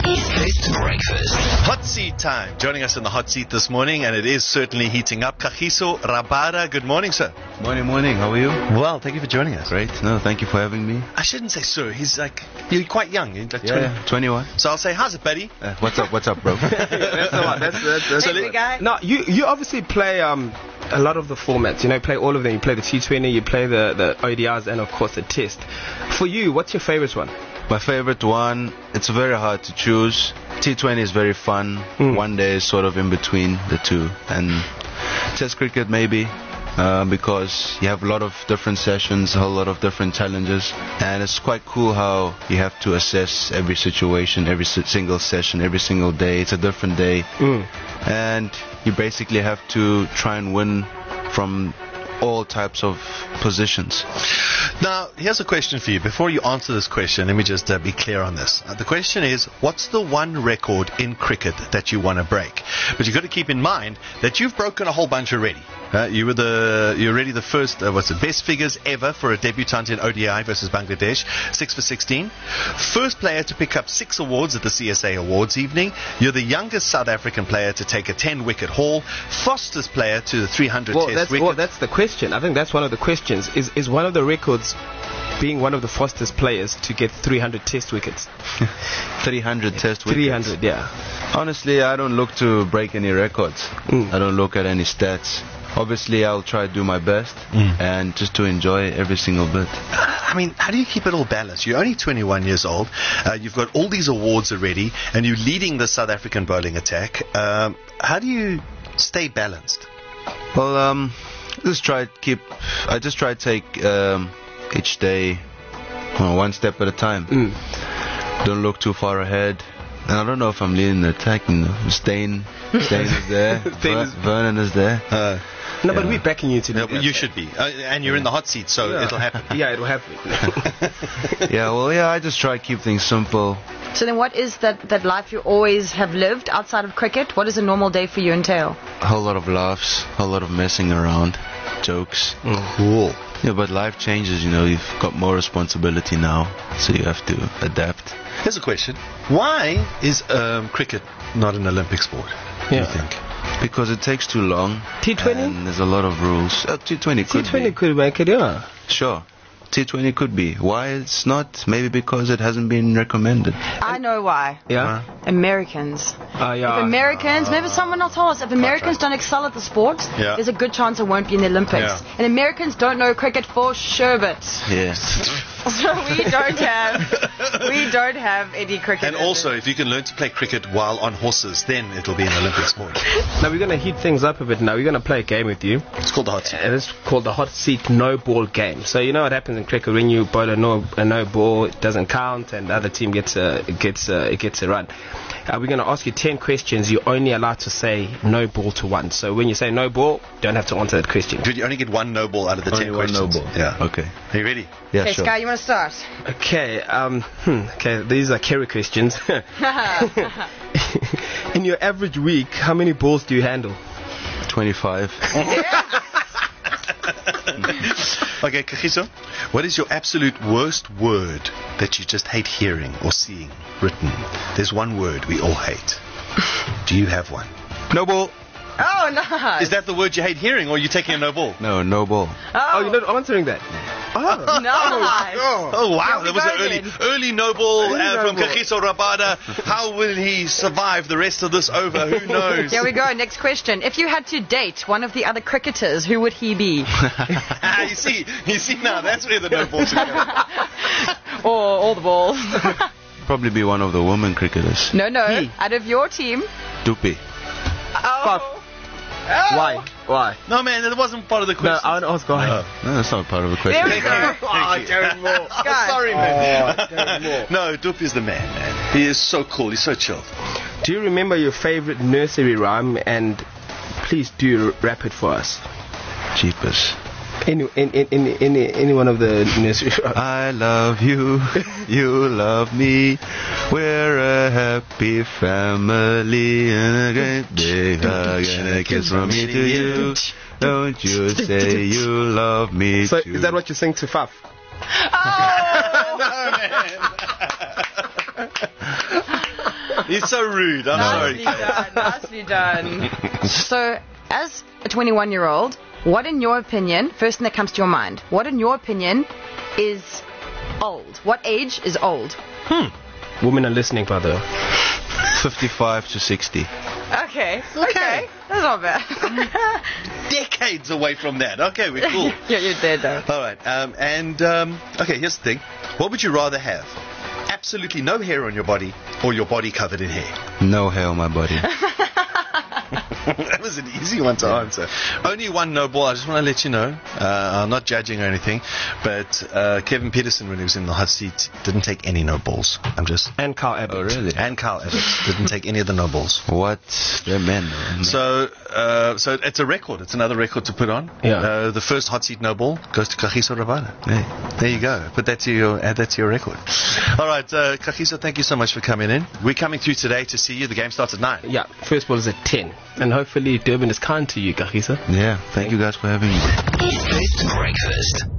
East Breakfast. Hot seat time. Joining us in the hot seat this morning, and it is certainly heating up. Kagiso Rabada, good morning, sir. Morning. How are you? Well, thank you for joining us. Great. No, thank you for having me. I shouldn't say sir. He's like, you're quite young. You're like 20. 21. So I'll say, how's it, buddy? What's up, bro? That's the one. That's So the guy. No, you obviously play a lot of the formats. You know, play all of them. You play the T20, you play the ODIs, and of course the Test. For you, what's your favorite one? My favorite one, it's very hard to choose. T20 is very fun. One day is sort of in between the two. And Test cricket maybe, because you have a lot of different sessions, a whole lot of different challenges. And it's quite cool how you have to assess every situation, every single session, every single day. It's a different day. And you basically have to try and win from all types of positions. Now, here's a question for you. Before you answer this question, let me just be clear on this. The question is, what's the one record in cricket that you want to break? But you've got to keep in mind that you've broken a whole bunch already. You're already the first, best figures ever for a debutant in ODI versus Bangladesh, 6 for 16. First player to pick up 6 awards at the CSA Awards evening. You're the youngest South African player to take a 10-wicket haul. Fastest player to the 300 Test wicket. Well, that's the question. I think that's one of the questions. Is one of the records being one of the fastest players to get 300 Test wickets? 300 Test wickets. 300, yeah. Honestly, I don't look to break any records. I don't look at any stats. Obviously, I'll try to do my best and just to enjoy every single bit. I mean, how do you keep it all balanced? You're only 21 years old. You've got all these awards already, and you're leading the South African bowling attack. How do you stay balanced? Well, I just try to take each day one step at a time. Don't look too far ahead. And I don't know if I'm leading the attack. Stain is there. Vernon is there. No, but we're backing you to do that. You should be. And you're in the hot seat, so it'll happen. Yeah, it'll happen. I just try to keep things simple. So then what is that life you always have lived outside of cricket? What does a normal day for you entail? A whole lot of laughs, a whole lot of messing around, jokes. Cool. Yeah, but life changes, you've got more responsibility now, so you have to adapt. Here's a question. Why is cricket not an Olympic sport, you think? Because it takes too long. T20? And there's a lot of rules. T20 could be. T20 could make it, yeah. Sure. T20 could be. Why it's not? Maybe because it hasn't been recommended. I know why. Yeah? Americans. Yeah. If Americans, maybe someone else told us, if Americans don't excel at the sport, there's a good chance it won't be in the Olympics. Yeah. And Americans don't know cricket for sherbet. Yes. So we don't have any cricket. And also, if you can learn to play cricket while on horses, then it'll be an Olympic sport. Now we're going to heat things up a bit now. We're going to play a game with you. It's called the hot seat. And it's called the hot seat no ball game. So you know what happens in cricket when you bowl a no ball, it doesn't count, and the other team gets a run. We're going to ask you 10 questions. You're only allowed to say no ball to one. So when you say no ball, you don't have to answer that question. Dude, you only get one no ball out of the 10 questions. One no ball. Yeah. Okay. Are you ready? Yeah, Okay, sure. Sky, you want to start? Okay. Okay. These are Kerry questions. In your average week, how many balls do you handle? 25. Okay, Kagiso, what is your absolute worst word that you just hate hearing or seeing written? There's one word we all hate. Do you have one? No ball. Oh, nice. Is that the word you hate hearing, or are you taking a no ball? No ball. Oh, you're not answering that. Oh, nice. Oh, wow. Here we That was go an then. early no ball from ball. Kagiso Rabada. How will he survive the rest of this over? Who knows? Here we go. Next question. If you had to date one of the other cricketers, who would he be? you see now, that's where the no ball should go. Or all the balls? Probably be one of the women cricketers. No. Out of your team. Doopy. Oh. Why? No, man, that wasn't part of the No, question. I want to ask why. No, that's not part of the There question. we go. Thank you. Sky. Sorry, man. No, Doop is the man. He is so cool. He's so chill. Do you remember your favorite nursery rhyme? And please do rap it for us. Jeepers. Any one of the nursery rhymes. I love you, you love me. We're a happy family, and a great big hug and a kiss from me to you. Don't you say you love me So too. is that what you sing to Faf? Oh. No, man. He's so rude. I'm sorry. Nicely done. So, as a 21-year-old, what in your opinion, first thing that comes to your mind, what in your opinion is old? What age is old? Women are listening, by the way. 55 to 60. Okay. That's not bad. Decades away from that. Okay, we're cool. Yeah, you're there though. All right. Okay, here's the thing. What would you rather have? Absolutely no hair on your body or your body covered in hair? No hair on my body. That was an easy one to answer. Only one no ball. I just want to let you know. I'm not judging or anything, but Kevin Peterson, when he was in the hot seat, didn't take any no balls. And Carl Abbott. Oh, really? And Carl Abbott didn't take any of the no balls. What? They're men. So it's a record. It's another record to put on. Yeah. The first hot seat no ball goes to Kagiso Rabada. Hey, there you go. Put that to your add that to your record. All right, Kagiso, thank you so much for coming in. We're coming through today to see you. The game starts at 9. Yeah, first ball is at 10. And hopefully Durban is kind to you, Kagiso. Yeah, thank you guys for having me. Breakfast.